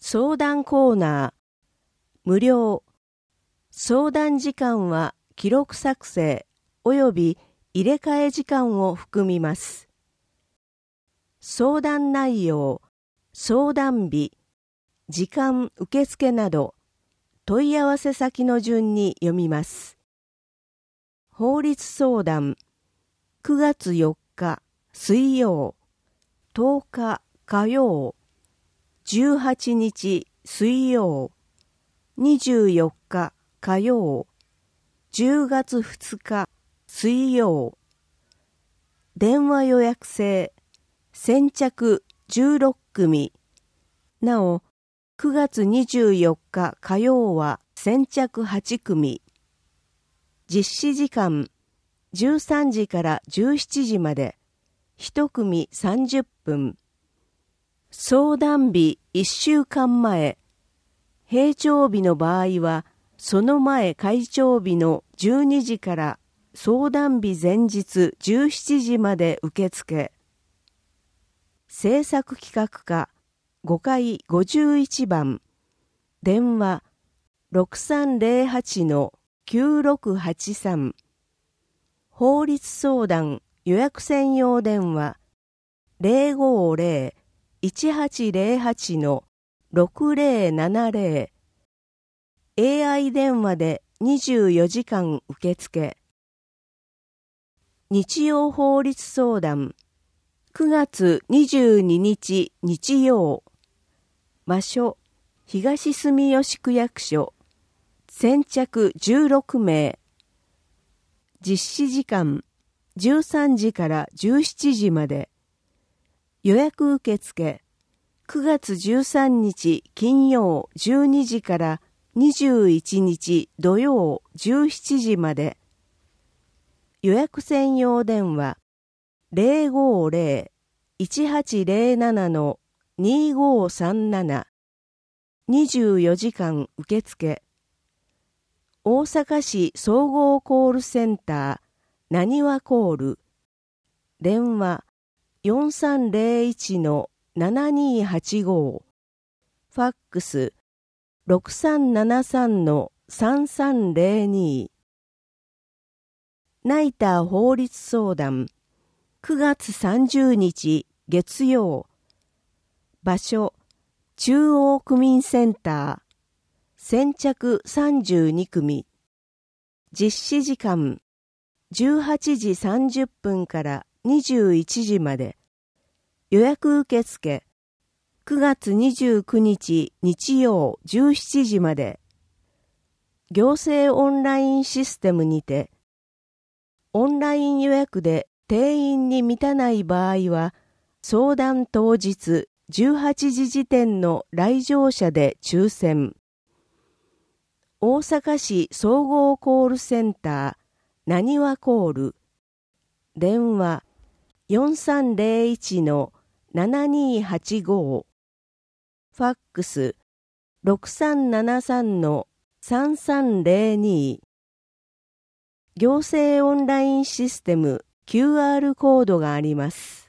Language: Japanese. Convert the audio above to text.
相談コーナー、無料。相談時間は記録作成及び入れ替え時間を含みます。相談内容、相談日、時間受付など、問い合わせ先の順に読みます。法律相談、9月4日水曜、10日火曜、18日水曜、24日火曜、10月2日水曜。電話予約制、先着16組。なお、9月24日火曜は先着8組。実施時間、13時から17時まで、1組30分。相談日1週間前、閉庁日の場合は、その前開庁日の12時から相談日前日17時まで受付。制作企画課5階51番、電話 6308-9683。法律相談予約専用電話 050-1808-6070。AI 電話で24時間受付。日曜法律相談9月22日日曜。場所、東住吉区役所。先着16名。実施時間、13時から17時まで。予約受付、9月13日金曜12時から21日土曜17時まで。予約専用電話 050-1807-2537。24時間受付。大阪市総合コールセンターなにわコール。電話 4301-7285。ファックス 6373-3302。ナイター法律相談9月30日月曜。場所、中央区民センター。先着32組。実施時間、18時30分から21時まで。予約受付、9月29日日曜17時まで。行政オンラインシステムにて、オンライン予約で定員に満たない場合は、相談当日18時時点の来場者で抽選。大阪市総合コールセンターなにわコール。電話 4301-7285。ファックス 6373-3302。行政オンラインシステム QR コードがあります。